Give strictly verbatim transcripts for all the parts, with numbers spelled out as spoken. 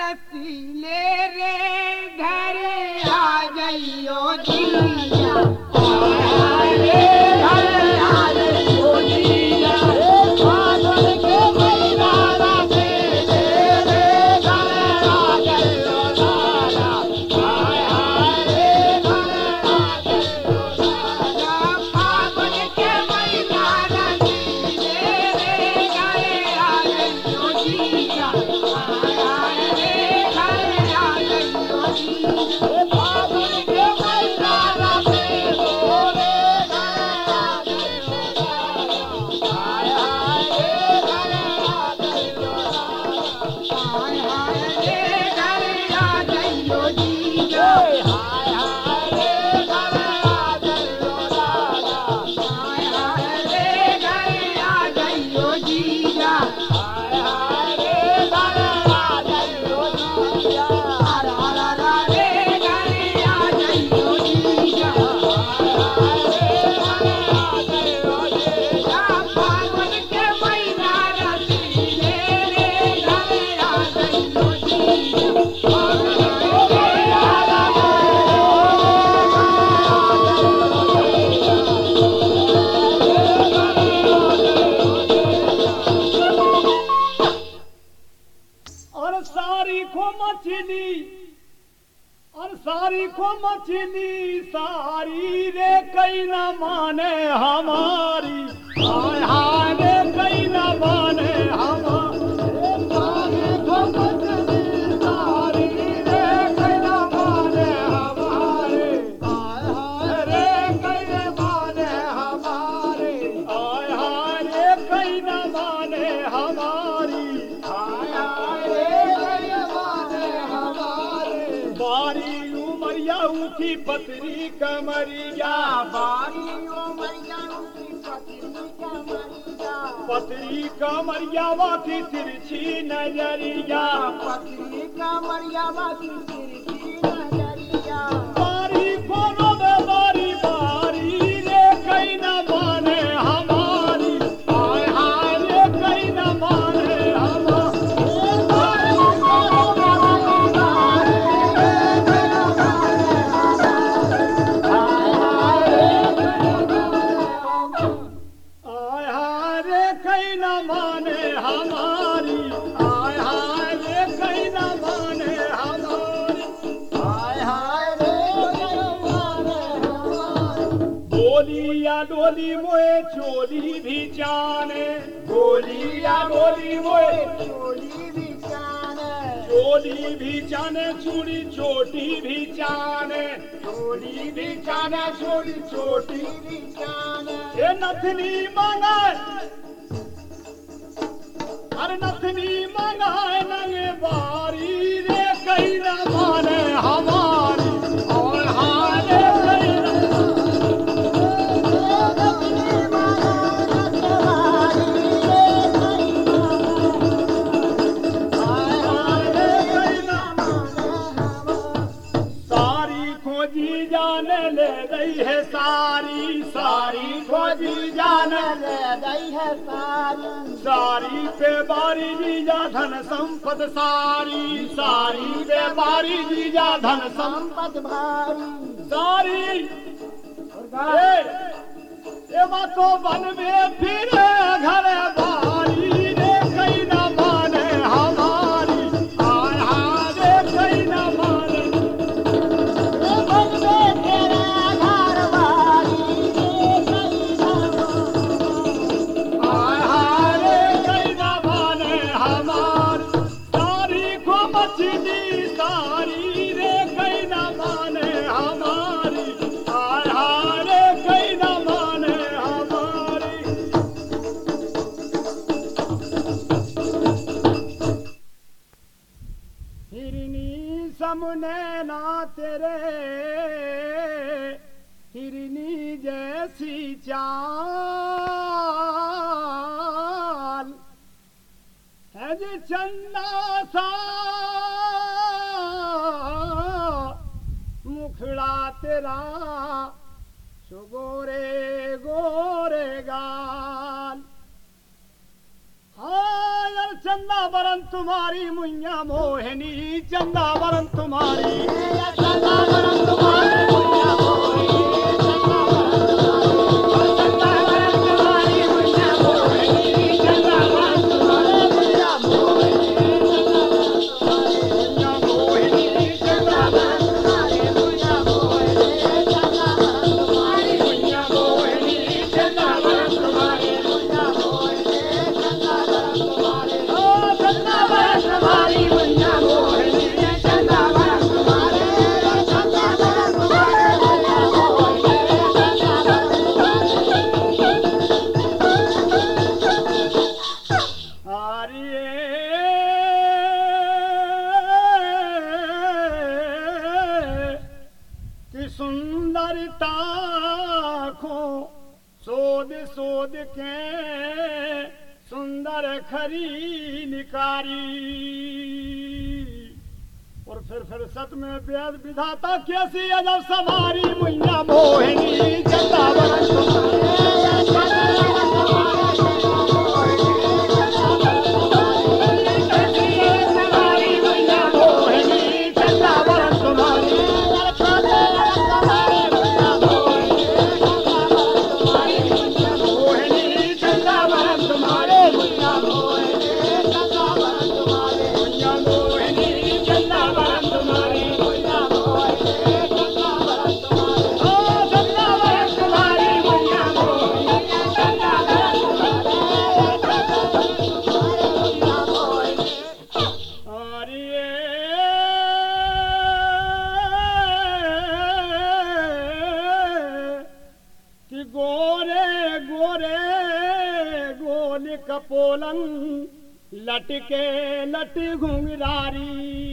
रसीले रे घर आ जाइयो जीजा रे घर आ जाइयो जीजा फागुन के महीना रसीले रे घर आ जाइयो दादा हाय हाय रे घर आ जाइयो दादा फागुन के महीना रसीले रे घर आ जाइयो जीजा सारी को मछली सारी रे कई न माने हमारी हाय हाय रे कई न माने हमारी सारी को मछली सारी रे कई न माने हमारे हाय हाय रे कई न माने हमारे हाय हाय रे कई न माने हमारी हाय हाय रे कई न माने हमारे बारी उठी पतरी कमरिया बारी उमरिया उठी पतरी कमरिया पतरी कमरिया वाकी तिरछी नजरिया पतरी कमरिया वाकी तिरछी नजरिया बारी खोलो दे बारी बारी रे कई न माने हमारी हाय हाय रे कई न माने डोली मोए चोली भी जाने गोलिया डोली मोए चोली भी जाने चोली भी जाने चूड़ी चोटी भी जाने चोली भी जाने चोड़ी चोटी भी जाने ये नथनी मंगाए अरे नथनी मंगाए नंगे बारी रे कई न माने हमारी और हारे कई न ले गई है सारी सारी खोजी जाने ले गई है सारी सारी पे बारी जीजा धन संपद सारी सारी पे बारी जीजा धन संपद भारी सारी ये बातों बन में फिर घर बारी रे कई न माने हमारी हाय हाय रे कई न माने सारी रे कई न माने हमारी हाय हाय रे कई न माने हमारी हिरनी सामने ना तेरे हिरनी जैसी चाल है जी चंदा सा मुखड़ा तेरा गोरे गोरे गाल हाय चंदा चंदा बरन तुम्हारी मुइया मोहिनी, चंदा बरन तुम्हारी, चंदा बरन तुम्हारी मुइया मोहिनी, चंदा बरन तुम्हारी, चंदा बरन तुम्हारी मुइया मोहिनी, चंदा बरन तुम्हारी मुइया मोहिनी, चंदा बरन तुम्हारी, चंदा बरन तुम्हारी मुइया मोहिनी, चंदा बरन तुम्हारी मुइया मोहिनी, चंदा बरन तुम्हारी मुइया मोहिनी, चंदा बरन तुम्हारी, ओ चंदा बरन तुम्हारी मुइया मोहिनी, चंदा बरन तुम्हारी, चंदा बरन तुम्हारी मुइया मोहिनी, चंदा बरन तुम्हारी। कि सुंदरता को सोद सोद के सुंदर खरी निकारी, और फिर फिर सत में वेद विधाता कैसी अजब सवारी मुइया मोहिनी, चंदा बरन तुम्हारी, चंदा बरन तुम्हारी, चंदा बरन तुम्हारी, कैसी अजब सवारी मुइया मोहिनी, चंदा बरन तुम्हारी, चंदा बरन तुम्हारी मुइया मोहिनी, चंदा बरन तुम्हारी मुइया मोहिनी, चंदा बरन तुम्हारी मुइया मोहिनी, चंदा बरन तुम्हारी मुइया मोहिनी, चंदा बरन तुम्हारी, ओ चंदा बरन तुम्हारी मुइया मोहिनी, चंदा बरन तुम्हारी, कि गोरे गोरे गोल कपोलन लटके लट घुंघरारी,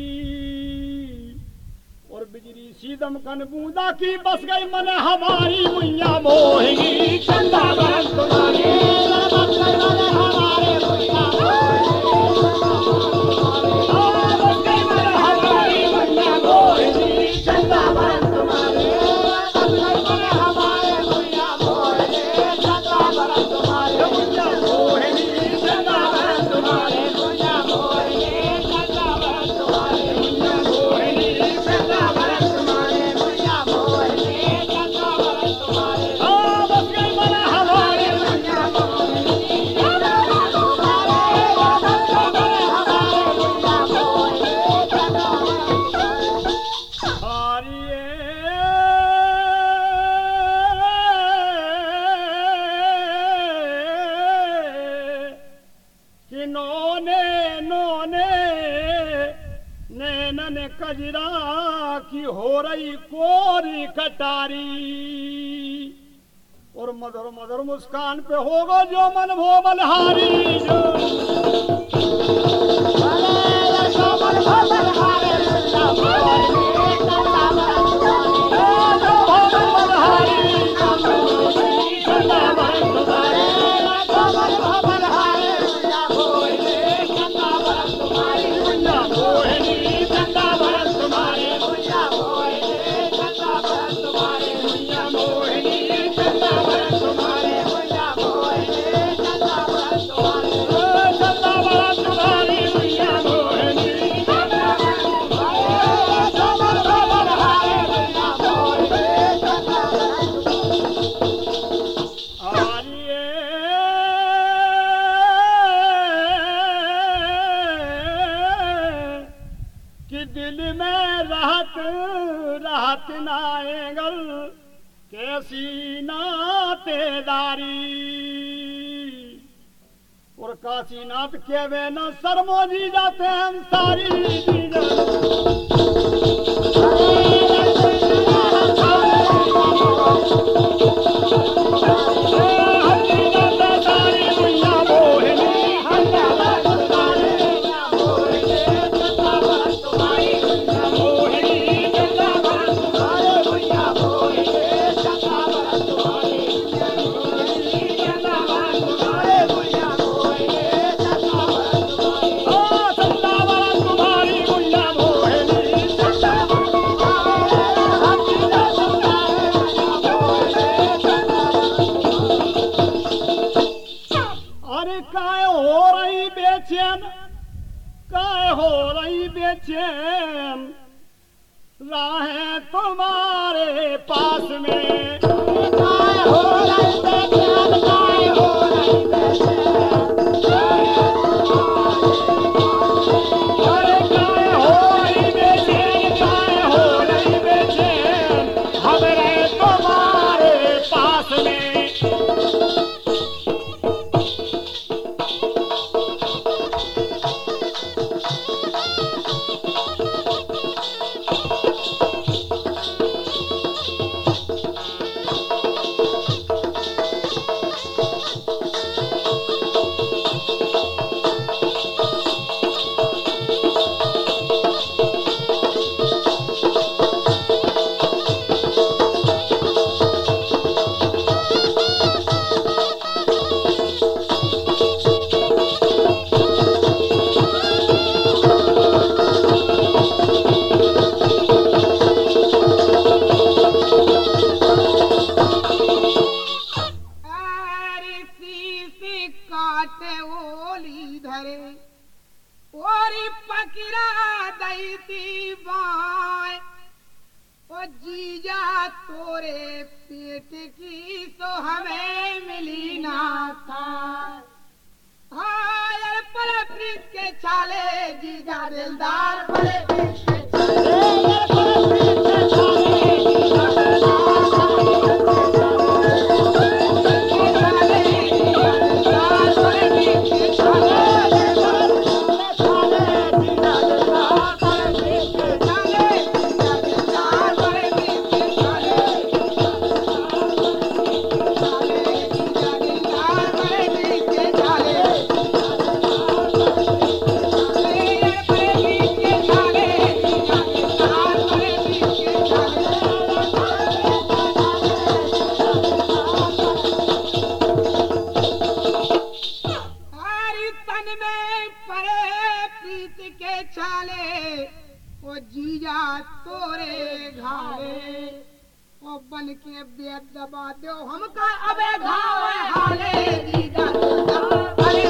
और बिजली सीदम कन बूंदा की बस गई मन हमारी मुइया मोहिनी, चंदा बरन तुम्हारी, बस गई मन हमारे मुइया मोहिनी, बस गई मन हमारी मुइया मोहिनी, चंदा बरन तुम्हारी, बस गई मन हमारे मुइया मोहिनी, चंदा बरन तुम्हारी मुइया मोहिनी, चंदा बरन तुम्हारी मुइया मोहिनी, चंदा बरन तुम्हारी मुइया मोहिनी, चंदा बरन तुम्हारी मुइया मोहिनी, चंदा बरन तुम्हारी, ओ बस गई मन हमारे मुइया मोहिनी, चंदा बरन तुम्हारी, बस गई मन हमारे मुइया मोहिनी, चंदा बरन तुम्हारी। कि नोने नोने नैनन कजरा की हो रही कोरी कटारी, और मधुर मधुर मुस्कान पे होगो जो मन भो बलहारी, जो जो मन भो बलहारी मुइया मोहिनी, चंदा बरन तुम्हारी, जो भो बलहारी मुइया मोहिनी, चंदा बरन तुम्हारी, जो मन भो बलहारी मुइया मोहिनी, चंदा बरन तुम्हारी मुइया मोहिनी, चंदा बरन तुम्हारी मुइया मोहिनी, चंदा बरन तुम्हारी मुइया मोहिनी, चंदा बरन तुम्हारी मुइया मोहिनी, चंदा बरन तुम्हारी, ओ चंदा बरन तुम्हारी मुइया मोहिनी, चंदा बरन तुम्हारी, जो मन भो बलहारी मुइया मोहिनी, चंदा बरन तुम्हारी। कि दिल में राहत राहत नाएगल कैसी नातेदारी, और काशीनाथ के वे न सरमोजी जाते हम सारी सारी मुइया मोहिनी, चंदा बरन तुम्हारी मुइया मोहिनी, चंदा बरन तुम्हारी मुइया मोहिनी, चंदा बरन तुम्हारी मुइया मोहिनी, चंदा बरन तुम्हारी मुइया मोहिनी, चंदा बरन तुम्हारी मुइया मोहिनी, चंदा बरन तुम्हारी, ओ चंदा बरन तुम्हारी मुइया मोहिनी, चंदा बरन काय हो रही बेचैन राहें तुम्हारे पास में, काय हो रही बेचैन, काय हो रही बेचैन, अरे काय हो रही बेचैन, काय हो रही बेचैन, हम रहे तुम्हारे पास में। ओरी पकड़ा दैती बाय ओ जीजा तोरे पेट की सो हमें मिली ना था। हाय पर प्रीत के चाले जीजा दिलदार पर प्रीत के चाले पर प्रीत के चाले जीजा तोरे घाले ओ बन के बेद दबा दो हमका अबे घाव हाले जीजा अरे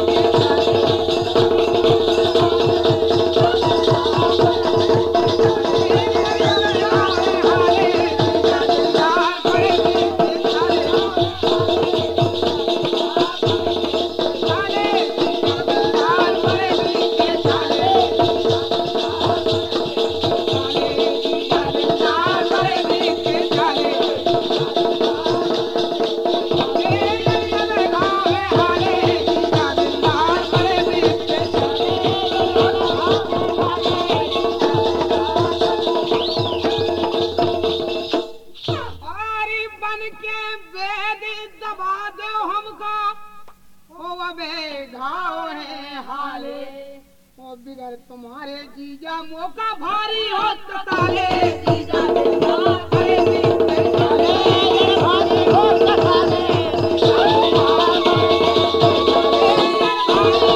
बिगर तुम्हारे जीजा मौका भारी हो तो ताले जीजा अरे भारी हो तो ताले